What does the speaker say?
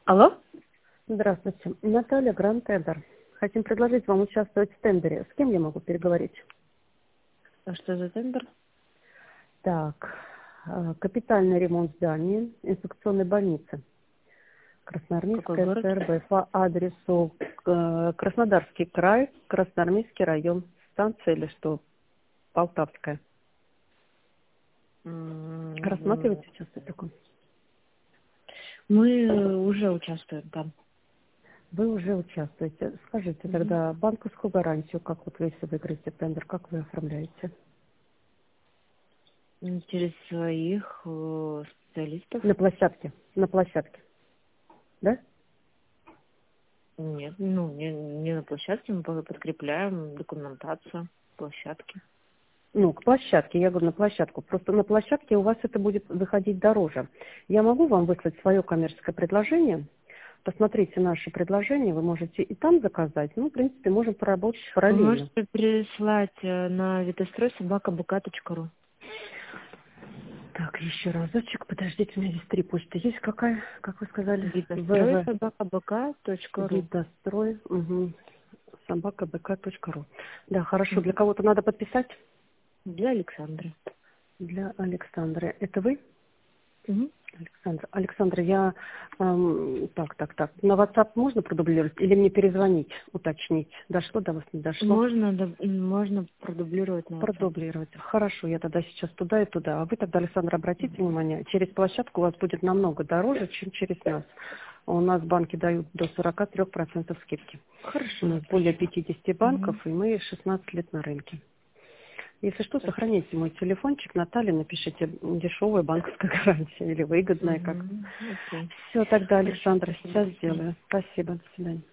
Алло? Здравствуйте. Наталья Гранд-Тендер. Хотим предложить вам участвовать в тендере. С кем я могу переговорить? А что за тендер? Так, капитальный ремонт здания инфекционной больницы. Какой Красноармейская город? СРБ по адресу Краснодарский край, Красноармейский район. Станция или что? Полтавская. Рассматриваете сейчас такое? Мы уже участвуем там. Вы уже участвуете. Скажите Мгм. тогда банковскую гарантию, как вот вы, если выиграете тендер, как вы оформляете? Через своих специалистов. На площадке. На площадке. Да? Нет, не на площадке, мы подкрепляем документацию площадки. Ну, к площадке, я говорю, на площадку. Просто на площадке у вас это будет выходить дороже. Я могу вам выслать свое коммерческое предложение. Посмотрите наше предложение, вы можете и там заказать. Ну, в принципе, можем поработать Вы параллельно. можете прислать на витострой@собака.бк.ру. Так, еще разочек, подождите, у меня здесь 3 почты есть. Какая, как вы сказали? ВВ, Витострой@бк.ру. Видострой, собака.бк.ру. Да, хорошо. Для Мгм. кого-то надо подписать? Для Александры. Для Александра. Это вы? Мгм. Александр, я так. На WhatsApp можно продублировать или мне перезвонить, уточнить? Дошло до вас, не дошло? Можно продублировать на WhatsApp. Продублировать. Хорошо, я тогда сейчас туда и туда. А вы тогда, Александр, обратите внимание, через площадку у вас будет намного дороже, чем через нас. У нас банки дают до 43% скидки. У Хорошо, нас более спасибо. 50 Мгм. банков, и мы 16 лет на рынке. Если что, Спасибо. сохраните мой телефончик, Наталья, напишите дешевая банковская гарантия или выгодная как. Окей. Все, тогда, Хорошо, Александра, спасибо. сейчас До свидания. сделаю. Спасибо, до свидания.